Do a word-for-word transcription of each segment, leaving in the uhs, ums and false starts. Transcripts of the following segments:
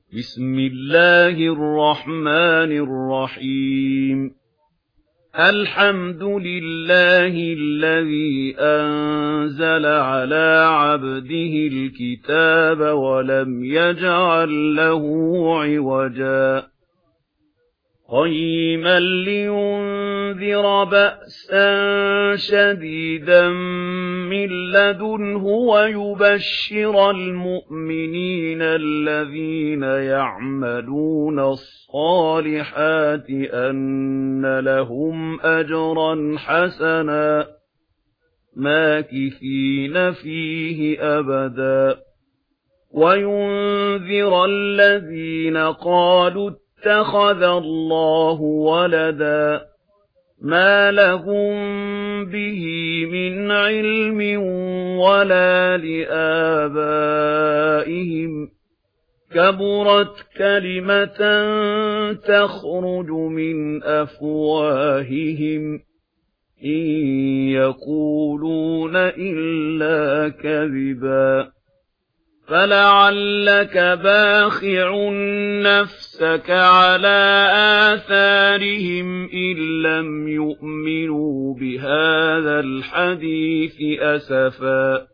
بسم الله الرحمن الرحيم الحمد لله الذي أنزل على عبده الكتاب ولم يجعل له عوجا قيما لينذر بأسا شديدا من لدنه ويبشر المؤمنين الذين يعملون الصالحات أن لهم أجرا حسنا ماكثين فيه أبدا وينذر الذين قالوا اتخذ الله ولدا ما لهم به من علم ولا لآبائهم كبرت كلمة تخرج من أفواههم إن يقولون إلا كذبا فلعلك باخع نفسك على آثارهم إن لم يؤمنوا بهذا الحديث أسفا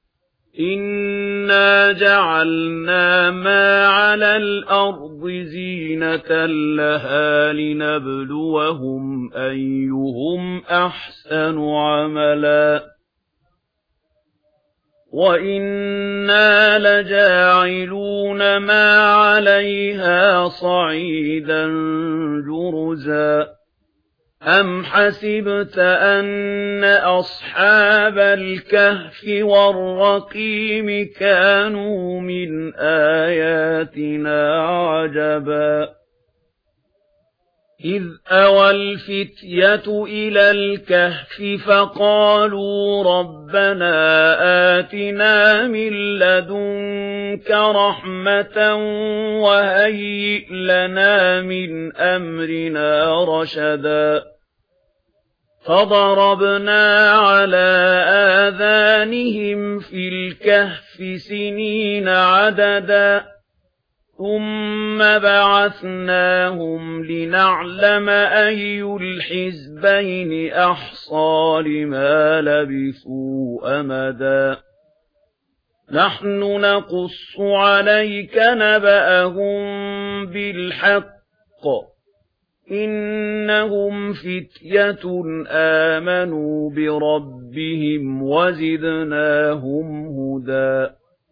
إنا جعلنا ما على الأرض زينة لها لنبلوهم أيهم أحسن عملا وَإِنَّا لَجَاعِلُونَ مَا عَلَيْهَا صَعِيدًا جُرُزًا أَمْ حَسِبْتَ أَنَّ أَصْحَابَ الْكَهْفِ وَالرَّقِيمِ كَانُوا مِنْ آيَاتِنَا عَجَبًا إِذْ أَوَى الْفِتْيَةُ إِلَى الْكَهْفِ فَقَالُوا رَبَّنَا آتِنَا مِن لَّدُنكَ رَحْمَةً وَهَيِّئْ لَنَا مِنْ أَمْرِنَا رَشَدًا فَضَرَبْنَا عَلَىٰ آذَانِهِمْ فِي الْكَهْفِ سِنِينَ عَدَدًا ثُمَّ بَعَثْنَاهُمْ لِنَعْلَمَ أَيُّ الْحِزْبَيْنِ أَحْصَىٰ لِمَا لَبِثُوا أَمَدًا نَحْنُ نَقُصُّ عَلَيْكَ نَبَأَهُم بِالْحَقِّ إِنَّهُمْ فِتْيَةٌ آمَنُوا بِرَبِّهِمْ وَزِدْنَاهُمْ هُدًى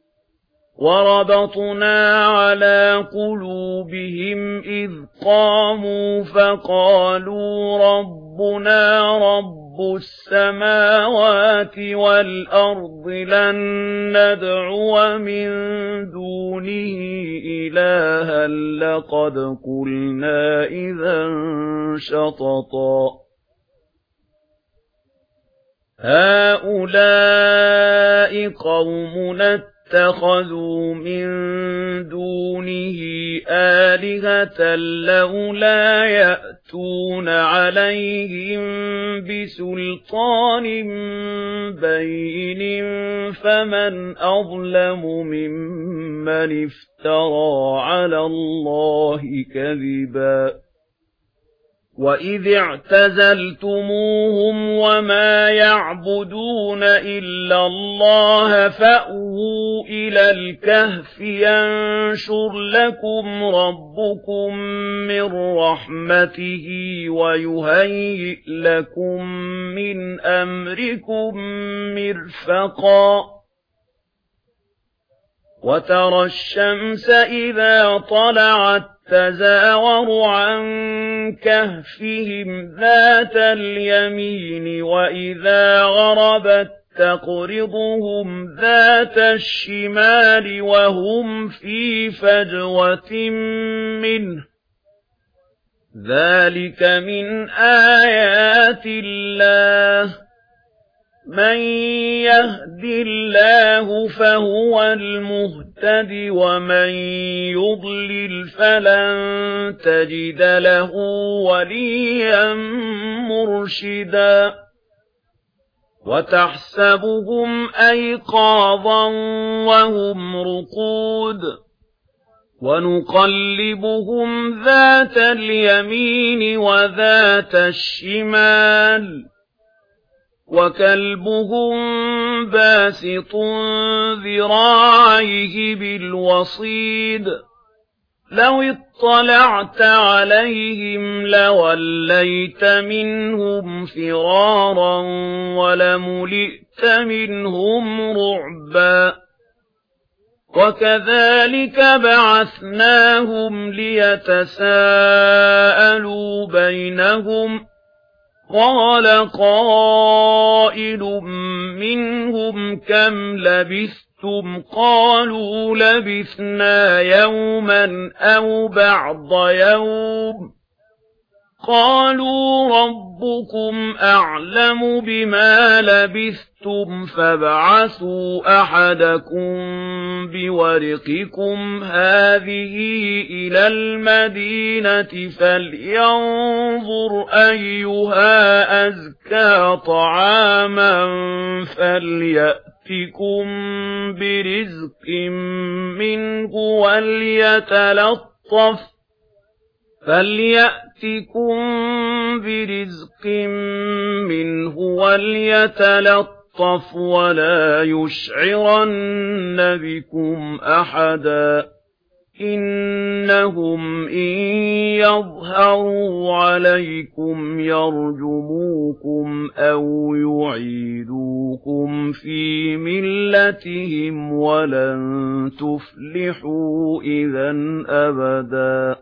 وَرَبَطْنَا عَلَىٰ قُلُوبِهِمْ إِذْ قَامُوا فَقَالُوا رَبُّنَا رَبُّ السَّمَاوَاتِ وَالْأَرْضِ لَن نَّدْعُوَ مِن دُونِهِ إِلَٰهًا لَّقَدْ قُلْنَا إِذًا شَطَطًا هَٰؤُلَاءِ قَوْمُنَا اتَّخَذُوا مِن دُونِهِ آلِهَةً لَّوْلَا يَأْتُونَ عَلَيْهِم بِسُلْطَانٍ بَيِّنٍ فَمَنْ أَظْلَمُ مِمَّنِ افْتَرَىٰ عَلَى اللَّهِ كَذِبًا وَإِذِ اعْتَزَلْتُمُوهُمْ وَمَا يَعْبُدُونَ إِلَّا اللَّهَ فَأْوُوا إِلَى الْكَهْفِ يَنشُرْ لَكُمْ رَبُّكُم مِّن رَّحْمَتِهِ وَيُهَيِّئْ لَكُم مِّنْ أَمْرِكُم مِّرْفَقًا وَتَرَى الشَّمْسَ إِذَا طَلَعَت تَّزَاوَرُ عَن كَهْفِهِمْ ذَاتَ الْيَمِينِ وَإِذَا غَرَبَت تَّقْرِضُهُمْ ذَاتَ الشِّمَالِ وَهُمْ فِي فَجْوَةٍ مِّنْهُ ذَلِكَ مِنْ آيَاتِ اللَّهِ مَن يَهْدِ اللَّهُ فَهُوَ الْمُهْتَدِ وَمَن يُضْلِلْ فَلَن تَجِدَ لَهُ وَلِيًّا مُّرْشِدًا وَتَحْسَبُهُمْ أَيْقَاظًا وَهُمْ رُقُودٌ وَنُقَلِّبُهُمْ ذَاتَ الْيَمِينِ وَذَاتَ الشِّمَالِ وَكَلْبُهُم بَاسِطٌ ذِرَاعَيْهِ بِالْوَصِيدِ لَوِ اطَّلَعْتَ عَلَيْهِمْ لَوَلَّيْتَ مِنْهُمْ فِرَارًا وَلَمُلِئْتَ مِنْهُمْ رُعْبًا وَكَذَلِكَ بَعَثْنَاهُمْ لِيَتَسَاءَلُوا بَيْنَهُمْ قَالَ قَائِلٌ مِّنْهُمْ كَمْ لَبِثْتُمْ قَالُوا لَبِثْنَا يَوْمًا أَوْ بَعْضَ يَوْمٍ قَالُوا رَبُّكُمْ أَعْلَمُ بِمَا لَبِثْتُمْ فَابْعَثُوا أَحَدَكُم بِوَرِقِكُمْ هَٰذِهِ إِلَى الْمَدِينَةِ فَلْيَنظُرْ أَيُّهَا أَزْكَىٰ طَعَامًا فَلْيَأْتِكُم بِرِزْقٍ مِّنْهُ وَلْيَتَلَطَّفْ فَلْيَأْتِكُم بِرِزْقٍ مِّنْهُ وَلْيَتَلَطَّفْ وَلَا يُشْعِرَنَّ بِكُمْ أَحَدًا إِنَّهُمْ إِن يَظْهَرُوا عَلَيْكُمْ يَرْجُمُوكُمْ أَوْ يُعِيدُوكُمْ فِي مِلَّتِهِمْ وَلَن تُفْلِحُوا إِذًا أَبَدًا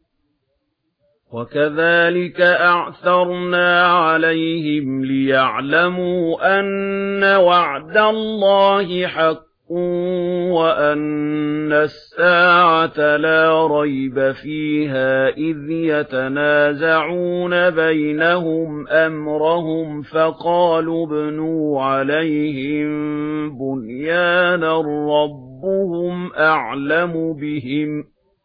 وَكَذَلِكَ أَعْثَرْنَا عَلَيْهِمْ لِيَعْلَمُوا أَنَّ وَعْدَ اللَّهِ حَقٌّ وَأَنَّ السَّاعَةَ لَا رَيْبَ فِيهَا إِذْ يَتَنَازَعُونَ بَيْنَهُمْ أَمْرَهُمْ فَقَالُوا ابْنُوا عَلَيْهِم بُنْيَانًا رَّبُّهُمْ أَعْلَمُ بِهِمْ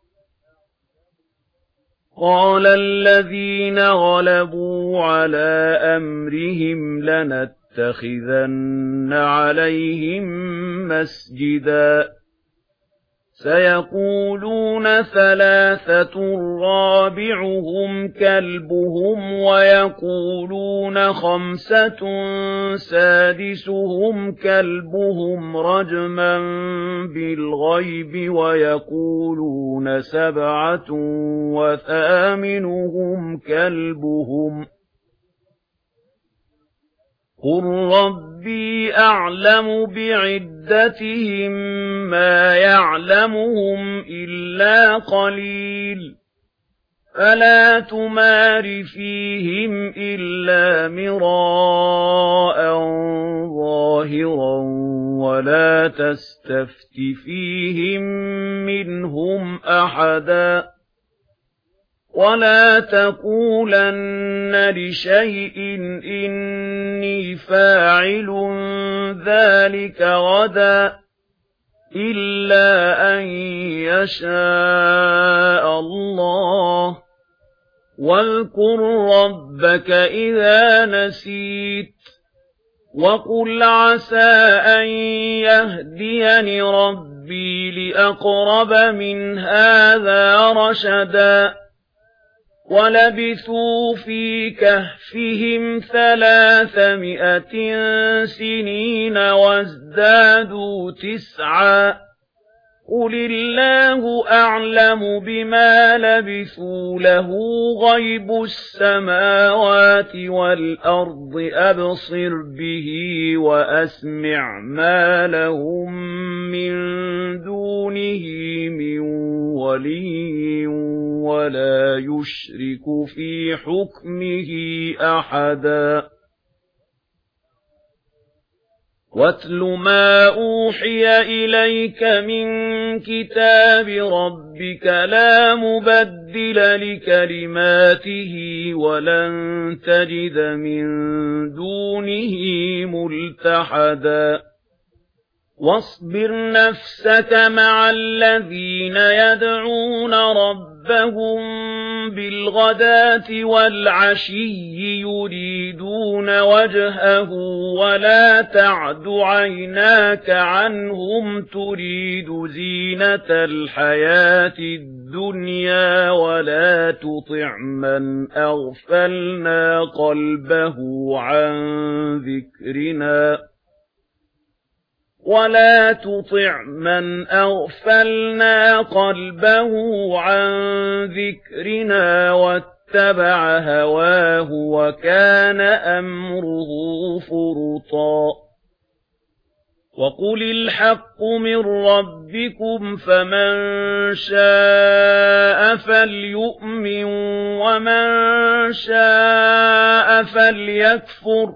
قَالَ الَّذِينَ غَلَبُوا عَلَىٰ أَمْرِهِمْ لَنَتَّخِذَنَّ عَلَيْهِم مَّسْجِدًا سَيَقُولُونَ ثَلَاثَةٌ رَّابِعُهُمْ كَلْبُهُمْ وَيَقُولُونَ خَمْسَةٌ سَادِسُهُمْ كَلْبُهُمْ رَجْمًا بِالْغَيْبِ وَيَقُولُونَ سَبْعَةٌ وَثَامِنُهُمْ كَلْبُهُمْ قُل رَّبِّي أَعْلَمُ بِعِدَّتِهِم مَّا يَعْلَمُهُمْ إِلَّا قَلِيلٌ فَلَا تُمَارِ فِيهِمْ إِلَّا مِرَاءً ظَاهِرًا وَلَا تَسْتَفْتِ فِيهِم مِّنْهُمْ أَحَدًا وَلَا تَقُولَنَّ لِشَيْءٍ إِنِّي فَاعِلٌ ذَٰلِكَ غَدًا إِلَّا أَن يَشَاءَ اللَّهُ وَاذْكُر رَّبَّكَ إِذَا نَسِيتَ وَقُلْ عَسَىٰ أَن يَهْدِيَنِ رَبِّي لِأَقْرَبَ مِنْ هَٰذَا رَشَدًا وَلَبِثُوا فِي كَهْفِهِمْ ثَلَاثَمِائَةٍ سِنِينَ وَازْدَادُوا تِسْعًا قُلِ اللَّهُ أَعْلَمُ بِمَا لَبِثُوا لَهُ غَيْبُ السَّمَاوَاتِ وَالْأَرْضِ أَبْصِرْ بِهِ وَأَسْمِعْ مَا لَهُم مِّن دُونِهِ مِن وَلِيٍّ وَلَا يُشْرِكُ فِي حُكْمِهِ أَحَدًا وَاتْلُ مَا أُوحِيَ إِلَيْكَ مِن كِتَابِ رَبِّكَ لَا مُبَدِّلَ لِكَلِمَاتِهِ وَلَن تَجِدَ مِن دُونِهِ مُلْتَحَدًا وَاصْبِرْ نَفْسَكَ مَعَ الَّذِينَ يَدْعُونَ رَبَّهُمْ رَبَّهُم بِالْغَدَاةِ وَالْعَشِيِّ يُرِيدُونَ وَجْهَهُ وَلَا تَعْدُ عَيْنَاكَ عَنْهُمْ تُرِيدُ زِينَةَ الْحَيَاةِ الدُّنْيَا وَلَا تُطِعْ مَنْ أَغْفَلْنَا قَلْبَهُ عَنْ ذِكْرِنَا وَلَا تُطِعْ مَنْ أَغْفَلْنَا قَلْبَهُ عَنْ ذِكْرِنَا وَاتَّبَعَ هَوَاهُ وَكَانَ أَمْرُهُ فُرُطًا وَقُلِ الْحَقُّ مِنْ رَبِّكُمْ فَمَنْ شَاءَ فَلْيُؤْمِنْ وَمَنْ شَاءَ فَلْيَكْفُرْ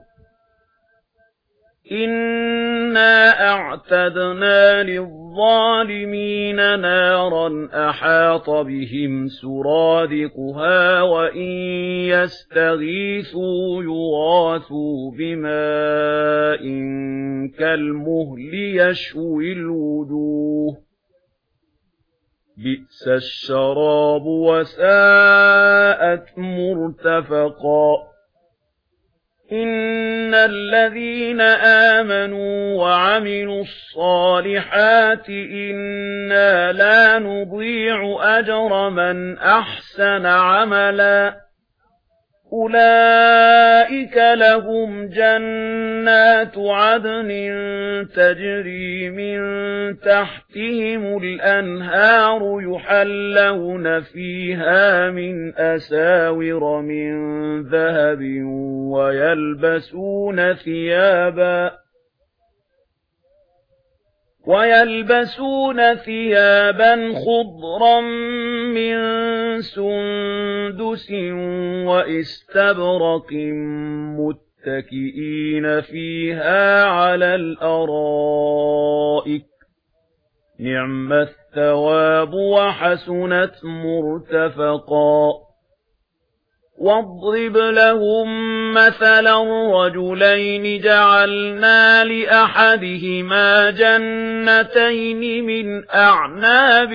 إِنَّا أَعْتَدْنَا لِلظَّالِمِينَ نَارًا أَحَاطَ بِهِمْ سُرَادِقُهَا وَإِنْ يَسْتَغِيثُوا يُغَاثُوا بِمَاءٍ كَالْمُهْلِ يَشْوِي الْوُجُوهَ بِئْسَ الشَّرَابُ وَسَاءَتْ مُرْتَفَقًا إِنَّ الَّذِينَ آمَنُوا وَعَمِلُوا الصَّالِحَاتِ إِنَّا لَا نُضِيعُ أَجْرَ مَنْ أَحْسَنَ عَمَلًا أُولَئِكَ لَهُمْ جَنَّاتُ عَدْنٍ تَجْرِي مِنْ تَحْتِهِمُ الْأَنْهَارُ يُحَلَّوْنَ فِيهَا مِنْ أَسَاوِرَ مِنْ ذَهَبٍ وَيَلْبَسُونَ ثِيَابًا وَيَلْبَسُونَ ثِيَابًا خُضْرًا مِنْ سُنْدُسٍ وَإِسْتَبْرَقٍ مُتَّكِئِينَ فِيهَا عَلَى الْأَرَائِكِ نِعْمَ الثَّوَابُ وَحَسُنَتْ مُرْتَفَقًا وَاضْرِبْ لَهُم مَّثَلًا رَّجُلَيْنِ جَعَلْنَا لِأَحَدِهِمَا جَنَّتَيْنِ مِنْ أَعْنَابٍ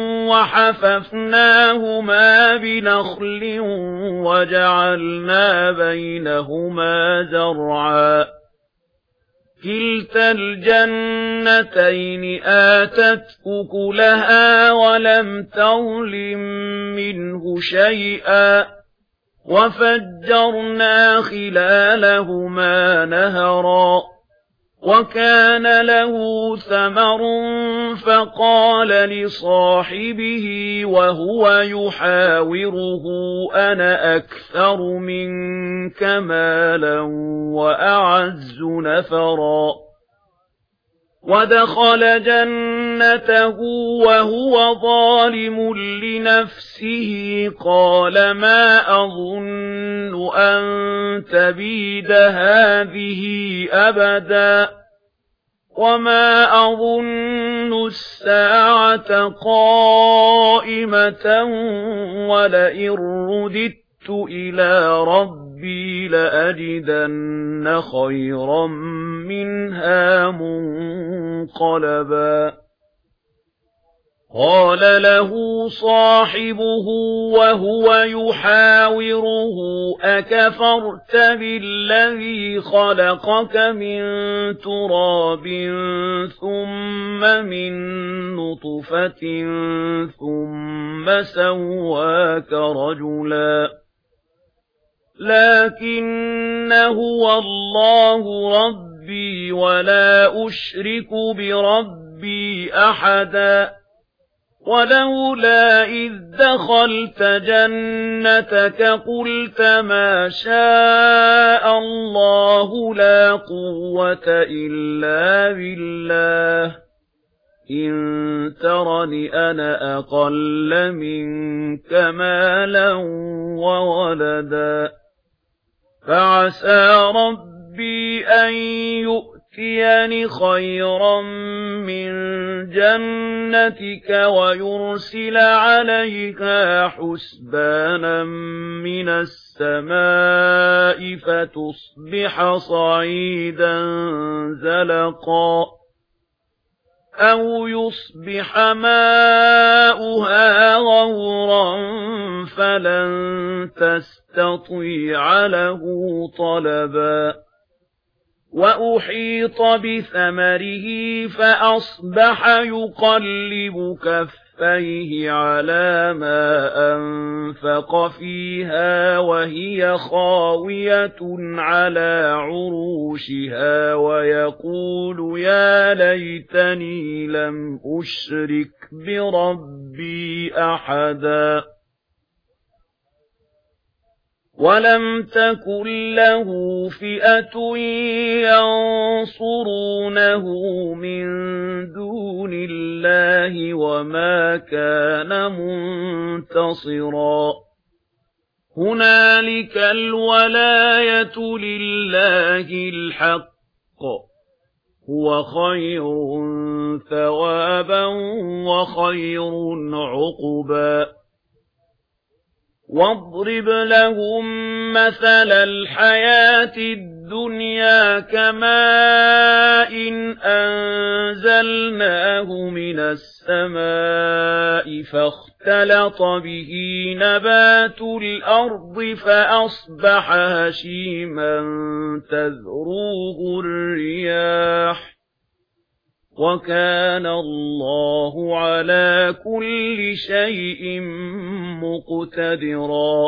وَحَفَفْنَاهُمَا بِنَخْلٍ وَجَعَلْنَا بَيْنَهُمَا زَرْعًا كِلْتَا الْجَنَّتَيْنِ آتَتْ أُكُلَهَا وَلَمْ تَظْلِم مِّنْهُ شَيْئًا وَفَجَّرْنَا خِلَالَهُمَا نَهَرًا وَكَانَ لَهُ ثَمَرٌ فَقَالَ لِصَاحِبِهِ وَهُوَ يُحَاوِرُهُ أَنَا أَكْثَرُ مِنكَ مَالًا وَأَعَزُّ نَفَرًا وَدَخَلَ جَنَّتَهُ وَهُوَ ظَالِمٌ لِنَفْسِهِ قَالَ مَا أَظُنُّ أَن تَبِيدَ هَٰذِهِ أَبَدًا وَمَا أَظُنُّ السَّاعَةَ قَائِمَةً وَلَئِن رُّدِدتُّ إِلَىٰ رَبِّي لَأَجِدَنَّ خَيْرًا مِّنْهَا مُنقَلَبًا قَالَ لَهُ صَاحِبُهُ وَهُوَ يُحَاوِرُهُ أَكَفَرْتَ بِالَّذِي خَلَقَكَ مِن تُرَابٍ ثُمَّ مِن نُّطْفَةٍ ثُمَّ سَوَّاكَ رَجُلًا لَكِنَّ هُوَ اللَّهُ رَبِّي وَلَا أُشْرِكُ بِرَبِّي أَحَدًا وَلَوْلَا إِذْ دَخَلْتَ جَنَّتَكَ قُلْتَ مَا شَاءَ اللَّهُ لَا قُوَّةَ إِلَّا بِاللَّهِ إِن تَرَنِ أَنَا أَقَلَّ مِنكَ مَالًا وَوَلَدًا فَعَسَىٰ رَبِّي أَن يُؤْتِيَنِ خَيْرًا مِّن جَنَّتِكَ وَيُرْسِلَ عَلَيْهَا حُسْبَانًا مِّنَ السَّمَاءِ فَتُصْبِحَ صَعِيدًا زَلَقًا أَوْ يُصْبِحَ مَاؤُهَا غَوْرًا فلن تستطيع له طلبا وأحيط بثمره فأصبح يقلب كفيه على ما أنفق فيها وهي خاوية على عروشها ويقول يا ليتني لم أشرك بربي أحدا ولم تكن له فئة ينصرونه من دون الله وما كان منتصرا هنالك الولاية لله الحق هو خير ثوابا وخير عقبا واضرب لهم مثل الحياة الدنيا كماء إن أنزلناه من السماء فاختلط به نبات الأرض فأصبح هشيما تذروه الرياح وكان الله على كل شيء مقتدرا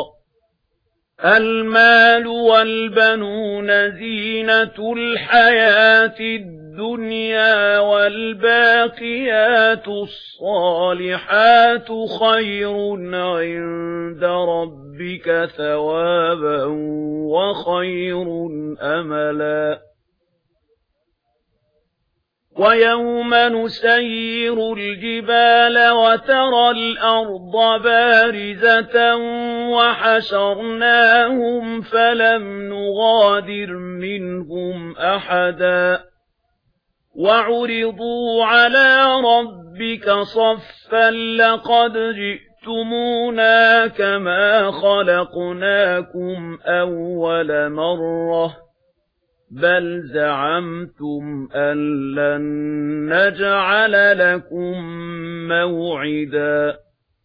المال والبنون زينة الحياة الدنيا والباقيات الصالحات خير عند ربك ثوابا وخير أملا ويوم نسير الجبال وترى الأرض بارزة وحشرناهم فلم نغادر منهم أحدا وعرضوا على ربك صفا لقد جئتمونا كما خلقناكم أول مرة بل زعمتم أن لن نجعل لكم موعدا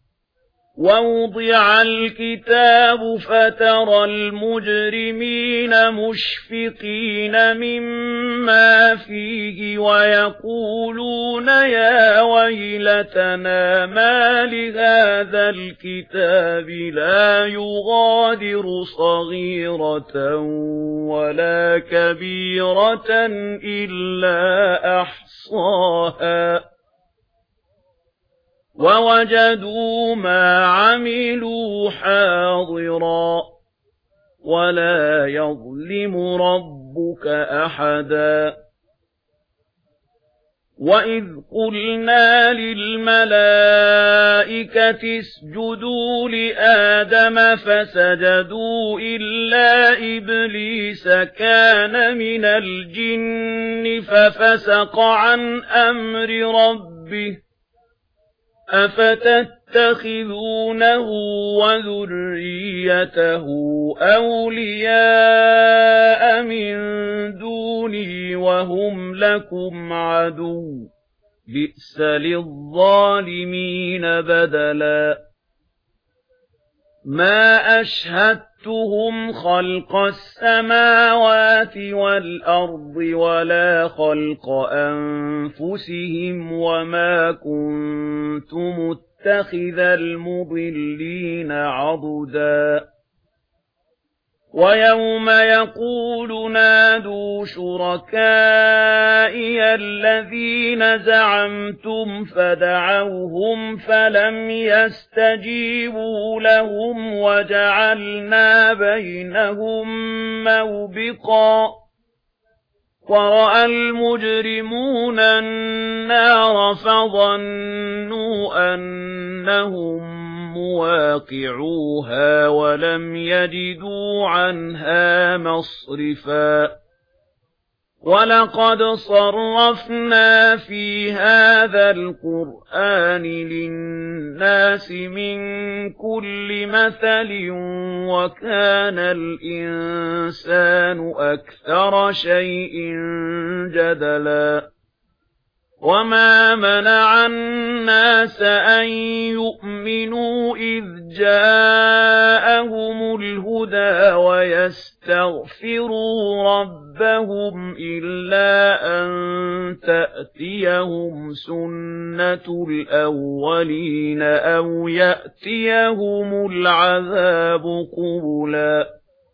ووضع الكتاب فترى المجرمين مشفقين مما فيه ويقولون يا ويلتنا ما لهذا الكتاب لا يغادر صغيرة ولا كبيرة إلا أحصاها ووجدوا ما عملوا حاضرا ولا يظلم ربك أحدا وإذ قلنا للملائكة اسجدوا لآدم فسجدوا إلا إبليس كان من الجن ففسق عن أمر ربه أفتتخذونه وذريته أولياء من دوني وهم لكم عدو بئس للظالمين بدلا ما أشهدتهم خلق السماوات والأرض ولا خلق أنفسهم وما كنت متخذ المضلين عضدا ويوم يقول نادوا شركائي الذين زعمتم فدعوهم فلم يستجيبوا لهم وجعلنا بينهم موبقا ورأى المجرمون النار فظنوا أنهم مواقعوها ولم يجدوا عنها مصرفا ولقد صرفنا في هذا القرآن للناس من كل مثل وكان الإنسان أكثر شيء جدلا وما منع الناس أن يؤمنوا إذ جاءوا الْهُدَىٰ وَيَسْتَغْفِرُوا رَبَّهُمْ إِلَّا أَن تَأْتِيَهُمْ سُنَّةُ الْأَوَّلِينَ أَوْ يَأْتِيَهُمُ الْعَذَابُ قُبُلًا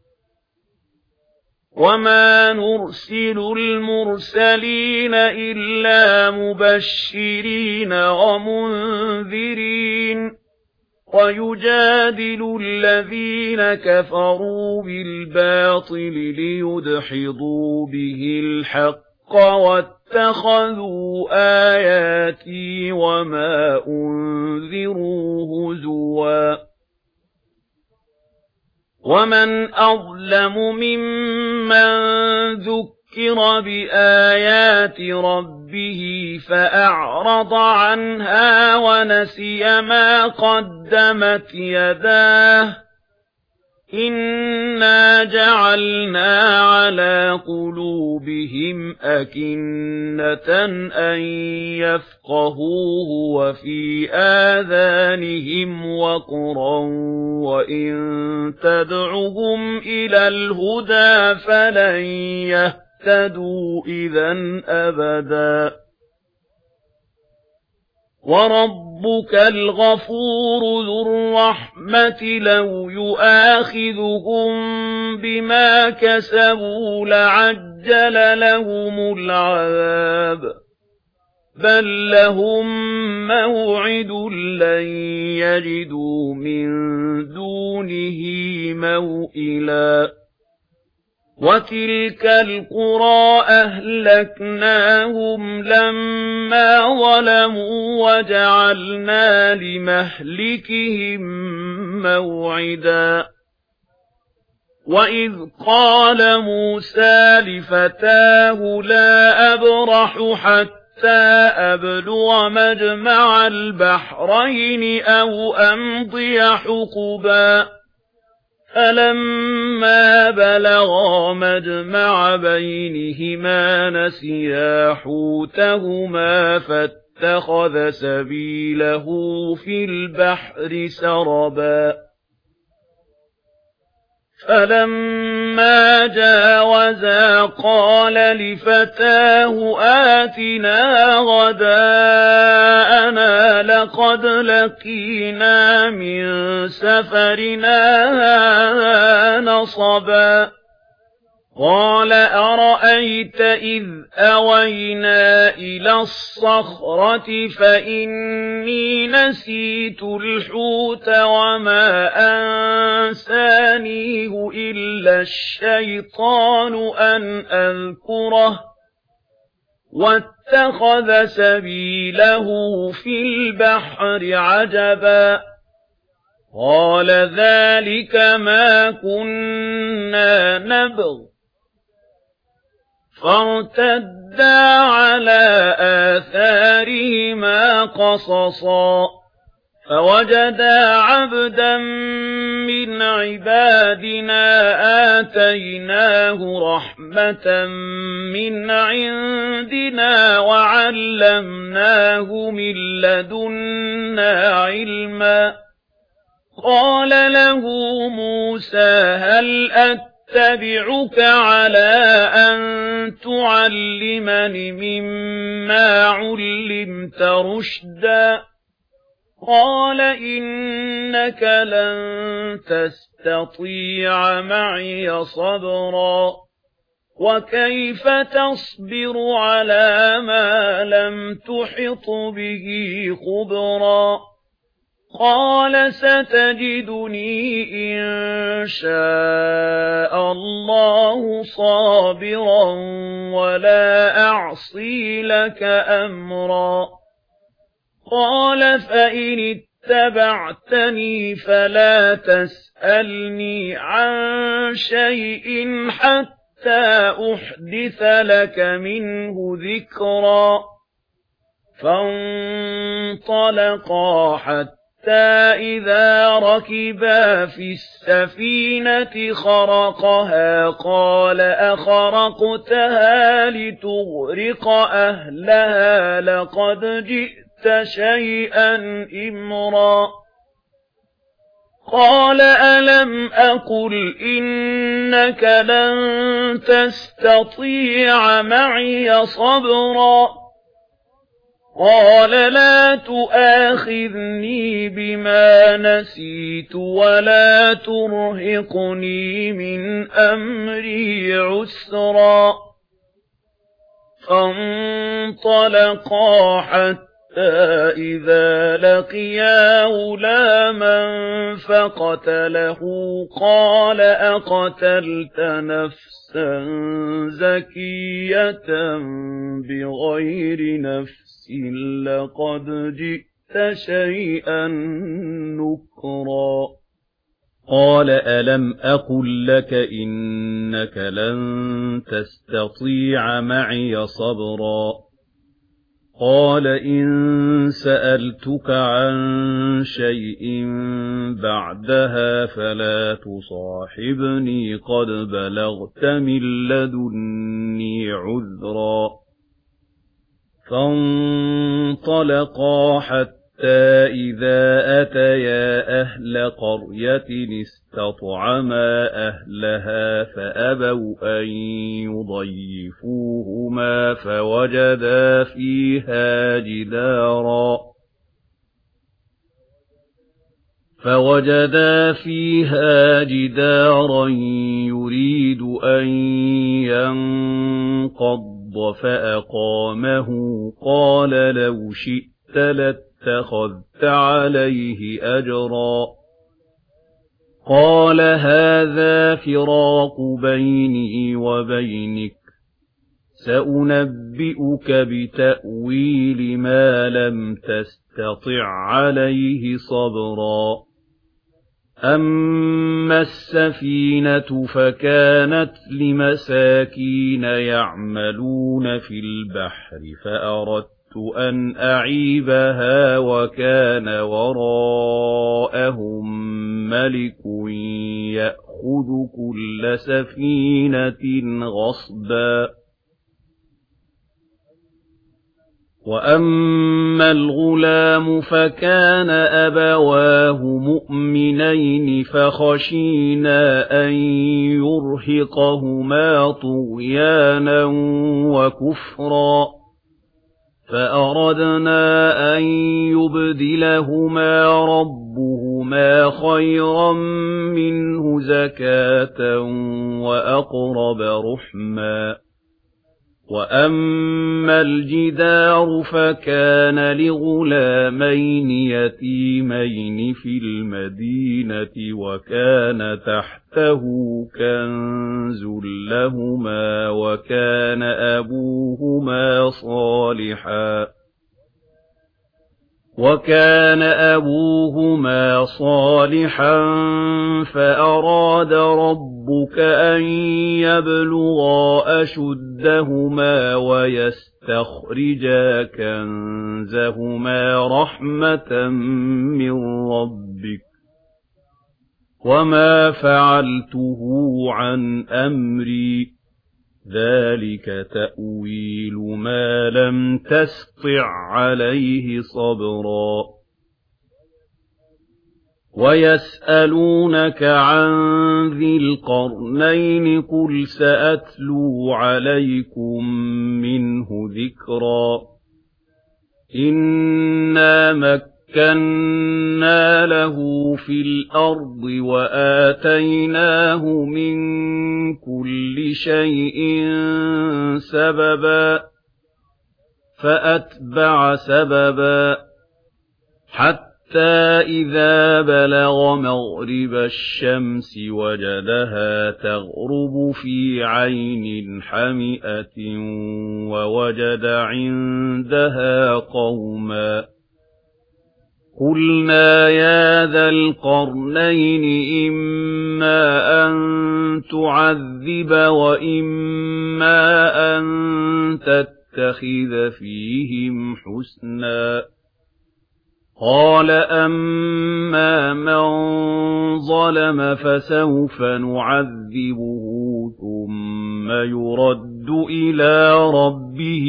وَمَا نُرْسِلُ الْمُرْسَلِينَ إِلَّا مُبَشِّرِينَ وَمُنذِرِينَ وَيُجَادِلُ الَّذِينَ كَفَرُوا بِالْبَاطِلِ لِيُدْحِضُوا بِهِ الْحَقَّ وَاتَّخَذُوا آيَاتِي وَمَا أُنذِرُوا هُزُوًا وَمَنْ أَظْلَمُ مِمَّن ذُكِّرَ بِآيَاتِ رَبِّهِ فَأَعْرَضَ عَنْهَا وَنَسِيَ مَا قَدَّمَتْ يَدَاهُ إِنَّا جَعَلْنَا عَلَى قُلُوبِهِمْ أَكِنَّةً أَن يَفْقَهُوهُ وَفِي آذَانِهِمْ وَقْرًا وَإِن تَدْعُهُمْ إِلَى الْهُدَىٰ فَلَن يَهْتَدُوا إِذًا أَبَدًا وَرَبُّكَ الْغَفُورُ ذُو الرَّحْمَةِ لَوْ يُؤَاخِذُهُم بِمَا كَسَبُوا لَعَجَّلَ لَهُمُ الْعَذَابَ بَل لَّهُم مَّوْعِدٌ لَّن يَجِدُوا مِن دُونِهِ مَوْئِلًا وَتِلْكَ الْقُرَىٰ أَهْلَكْنَاهُمْ لَمَّا ظَلَمُوا وَجَعَلْنَا لِمَهْلِكِهِم مَّوْعِدًا وَإِذْ قَالَ مُوسَىٰ لِفَتَاهُ لَا أَبْرَحُ حَتَّىٰ أَبْلُغَ مَجْمَعَ الْبَحْرَيْنِ أَوْ أَمْضِيَ حُقُبًا فَلَمَّا بَلَغَا مَجْمَعَ بَيْنِهِمَا نَسِيَا حُوتَهُمَا فَاتَّخَذَ سَبِيلَهُ فِي الْبَحْرِ سَرَبًا فَلَمَّا جَاوَزَا قَالَ لِفَتَاهُ آتِنَا غَدَاءَنَا لَقَدْ لَقِينَا مِن سَفَرِنَا هَٰذَا نَصَبًا قَالَ أَرَأَيْتَ إِذْ أَوَيْنَا إِلَى الصَّخْرَةِ فَإِنِّي نَسِيتُ الْحُوتَ وَمَا أَنسَانِيهُ إِلَّا الشَّيْطَانُ أَنْ أَذْكُرَهُ وَاتَّخَذَ سَبِيلَهُ فِي الْبَحْرِ عَجَبًا قَالَ ذَلِكَ مَا كُنَّا نَبْغِ فَارْتَدَّا عَلَىٰ آثَارِهِمَا قَصَصًا فَوَجَدَا عَبْدًا مِّنْ عِبَادِنَا آتَيْنَاهُ رَحْمَةً مِّنْ عِندِنَا وَعَلَّمْنَاهُ مِن لَّدُنَّا عِلْمًا قَالَ لَهُ مُوسَىٰ هَلْ أَتَّبِعُكَ عَلَىٰ أَن تُعَلِّمَنِ مِمَّا عُلِّمْتَ رُشْدًا قَالَ إِنَّكَ لَن تَسْتَطِيعَ مَعِيَ صَبْرًا وَكَيْفَ تَصْبِرُ عَلَىٰ مَا لَمْ تُحِطْ بِهِ خُبْرًا قَالَ سَتَجِدُنِي إِن شَاءَ اللَّهُ صَابِرًا وَلَا أَعْصِي لَكَ أَمْرًا قَالَ فَإِنِ اتَّبَعْتَنِي فَلَا تَسْأَلْنِي عَن شَيْءٍ حَتَّىٰ أُحْدِثَ لَكَ مِنْهُ ذِكْرًا فَانطَلَقَا حَتَّىٰ إِذَا رَكِبَا فِي السَّفِينَةِ خَرَقَهَا قَالَ أَخَرَقْتَهَا لِتُغْرِقَ أَهْلَهَا لَقَدْ جِئْتَ شَيْئًا إِمْرًا قال ألم أقل إنك لن تستطيع معي صبرا قال لا تؤاخذني بما نسيت ولا ترهقني من أمري عسرا فانطلقا حتى إذا لقيا غلاما فقتله قال أقتلت نفسا زكية بغير نفس لقد جئت شيئا نكرا قال ألم أقل لك إنك لن تستطيع معي صبرا قال إن سألتك عن شيء بعدها فلا تصاحبني قد بلغت من لدني عذرا فانطلقا حتى إذا أتيا أهل قرية استطعما أهلها فأبوا أن يضيفوهما فوجدا فيها جدارا فوجدا فيها جدارا يريد أن ينقض فأقامه قال لو شئت لاتخذت عليه أجرا قال هذا فراق بيني وبينك سأنبئك بتأويل ما لم تستطع عليه صبرا أما السفينة فكانت لمساكين يعملون في البحر فأردت أن أعيبها وكان وراءهم ملك يأخذ كل سفينة غصبا وأما الغلام فكان أبواه مؤمنين فخشينا أن يرهقهما طغيانا وكفرا فأردنا أن يبدلهما ربهما خيرا منه زكاة وأقرب رحما وأما الجدار فكان لغلامين يتيمين في المدينة وكان تحته كنز لهما وكان أبوهما صالحا وكان أبوهما صالحا فأراد ربك أن يبلغا أشدهما ويستخرجا كنزهما رحمة من ربك وما فعلته عن أمري ذلك تأويل ما لم تسطع عليه صبرا ويسألونك عن ذي القرنين قل سأتلو عليكم منه ذكرا إنا مكنا له في الأرض وآتيناه من كل شيء سببا فأتبع سببا حتى إذا بلغ مغرب الشمس وجدها تغرب في عين حمئة ووجد عندها قوما قلنا يا ذا القرنين إما أن تعذب وإما أن تتخذ فيهم حسنا قال أما من ظلم فسوف نعذبه ثم يرد إلى ربه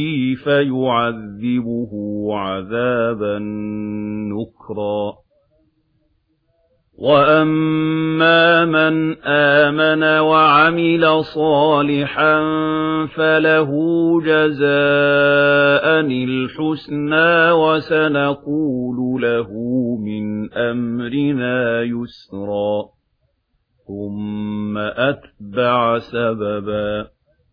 فيعذبه عذابا نكرا وَأَمَّا مَنْ آمَنَ وَعَمِلَ صَالِحًا فَلَهُ جَزَاءً الْحُسْنَى وَسَنَقُولُ لَهُ مِنْ أَمْرِنَا يُسْرًا ثُمَّ أَتْبَعَ سَبَبًا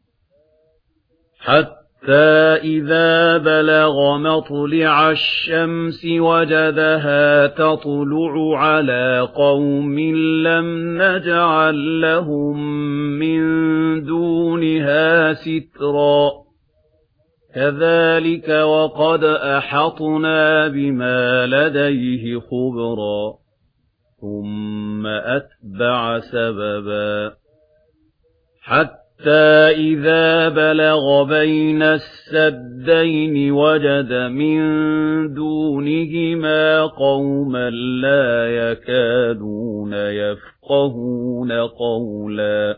حَتَّى إِذَا بَلَغَ مَطْلِعَ الشَّمْسِ وَجَدَهَا تَطْلُعُ عَلَى قَوْمٍ لَّمْ نَجْعَل لَّهُم مِّن دُونِهَا سِتْرًا كَذَٰلِكَ وَقَدْ أَحَطْنَا بِمَا لَدَيْهِ خُبْرًا ثُمَّ أَتْبَعَ سَبَبًا حَتَّىٰ إِذَا بَلَغَ بَيْنَ السَّدَّيْنِ وَجَدَ مِن دُونِهِمَا قَوْمًا لَّا يَكَادُونَ يَفْقَهُونَ قَوْلًا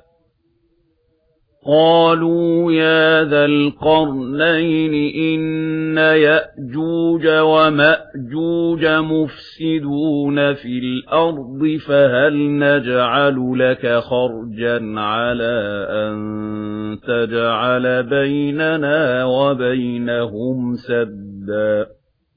قَالُوا يَا ذَا الْقَرْنَيْنِ إِنَّ يَأْجُوجَ وَمَأْجُوجَ مُفْسِدُونَ فِي الْأَرْضِ فَهَلْ نَجْعَلُ لَكَ خَرْجًا عَلَىٰ أَن تَجْعَلَ بَيْنَنَا وَبَيْنَهُمْ سَدًّا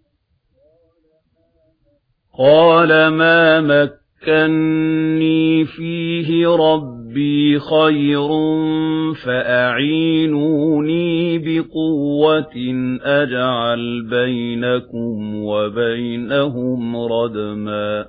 قَالَ مَا مَكَّنِّي فِيهِ رَبِّي خَيْرٌ فَأَعِينُونِي بِقُوَّةٍ أَجْعَلْ بَيْنَكُمْ وَبَيْنَهُمْ رَدْمًا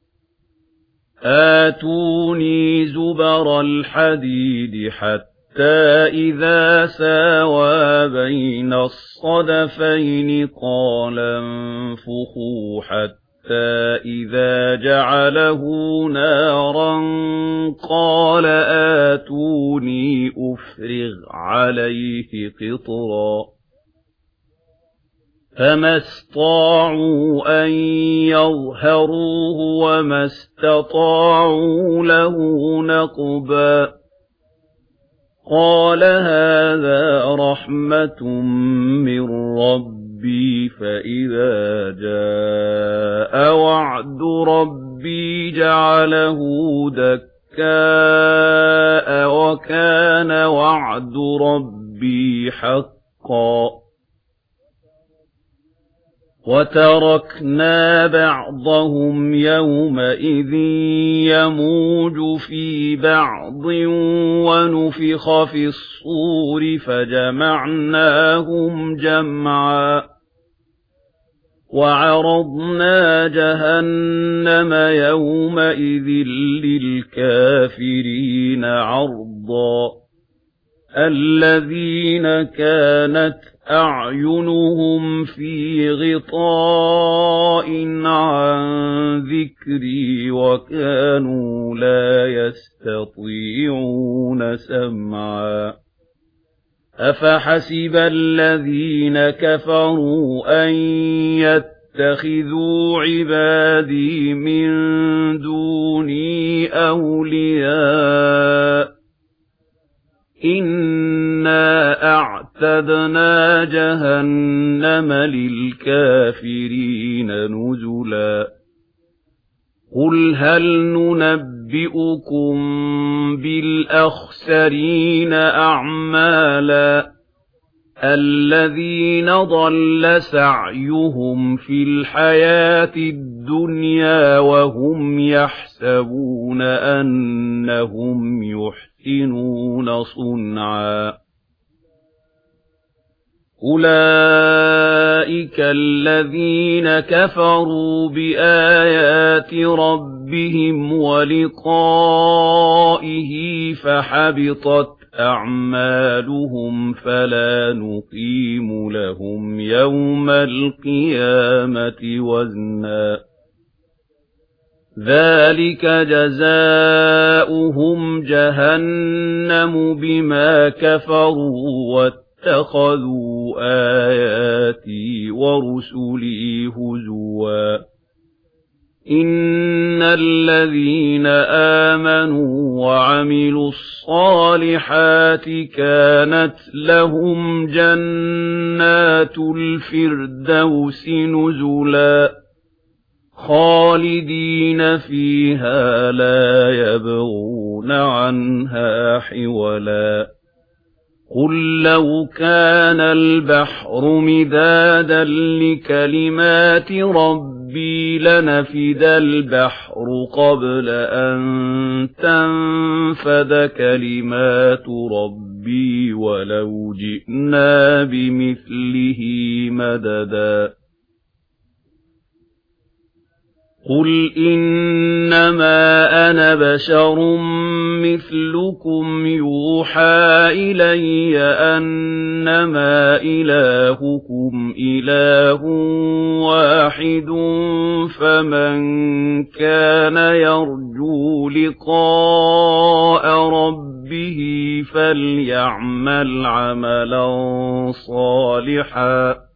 آتُونِي زُبَرَ الْحَدِيدِ حَتَّىٰ إِذَا سَاوَىٰ بَيْنَ الصَّدَفَيْنِ قَالَ انفُخُوا حَتَّىٰ إِذَا جَعَلَهُ نَارًا قَالَ آتُونِي أُفْرِغْ عَلَيْهِ قِطْرًا فَمَا اسْطَاعُوا أَن يَظْهَرُوهُ وَمَا اسْتَطَاعُوا لَهُ نَقْبًا قَالَ هَٰذَا رَحْمَةٌ مِّن رَّبِّي فَإِذَا جَاءَ وَعْدُ رَبِّي جَعَلَهُ دَكَّاءَ وَكَانَ وَعْدُ رَبِّي حَقًّا وَتَرَكْنَا بَعْضَهُمْ يَوْمَئِذٍ يَمُوجُ فِي بَعْضٍ وَنُفِخَ فِي الصُّورِ فَجَمَعْنَاهُمْ جَمْعًا وَعَرَضْنَا جَهَنَّمَ يَوْمَئِذٍ لِّلْكَافِرِينَ عَرْضًا الَّذِينَ كَانَتْ أَعْيُنُهُمْ فِي غِطَاءٍ عَن ذِكْرِي وَكَانُوا لَا يَسْتَطِيعُونَ سَمْعًا أَفَحَسِبَ الَّذِينَ كَفَرُوا أَن يَتَّخِذُوا عِبَادِي مِن دُونِي أَوْلِيَاءَ إِنَّا أَعْتَدْنَا جَهَنَّمَ لِلْكَافِرِينَ نُزُلًا قُلْ هَلْ نُنَبِّئُكُم بِالْأَخْسَرِينَ أَعْمَالًا الَّذِينَ ضَلَّ سَعْيُهُمْ فِي الْحَيَاةِ الدُّنْيَا وَهُمْ يَحْسَبُونَ أَنَّهُمْ يُحْسِنُونَ صُنْعًا أُولَئِكَ الَّذِينَ كَفَرُوا بِآيَاتِ رَبِّهِمْ وَلِقَائِهِ فَحَبِطَتْ أَعْمَالُهُمْ فَلَا نُقِيمُ لَهُمْ يَوْمَ الْقِيَامَةِ وَزْنًا ذَلِكَ جَزَاؤُهُمْ جَهَنَّمُ بِمَا كَفَرُوا وَاتَّخَذُوا آيَاتِي وَرُسُلِي هُزُوًا إِنَّ الَّذِينَ آمَنُوا وَعَمِلُوا الصَّالِحَاتِ كَانَتْ لَهُمْ جَنَّاتُ الْفِرْدَوْسِ نُزُلًا خالدين فيها لا يبغون عنها حولا قل لو كان البحر مدادا لكلمات ربي لنفد البحر قبل أن تنفد كلمات ربي ولو جئنا بمثله مددا قل إنما أنا بشر مثلكم يوحى إلي أنما إلهكم إله واحد فمن كان يرجو لقاء ربه فليعمل عملا صالحا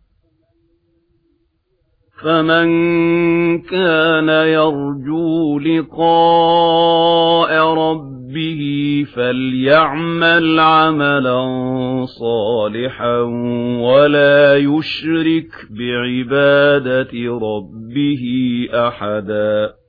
فمن كان يرجو لقاء ربه فليعمل عملا صالحا ولا يشرك بعبادة ربه أحدا